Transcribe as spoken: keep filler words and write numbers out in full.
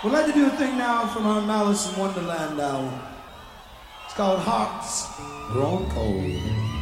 We'd like to do a thing now from our Malice in Wonderland album. It's called Hearts Grown Cold.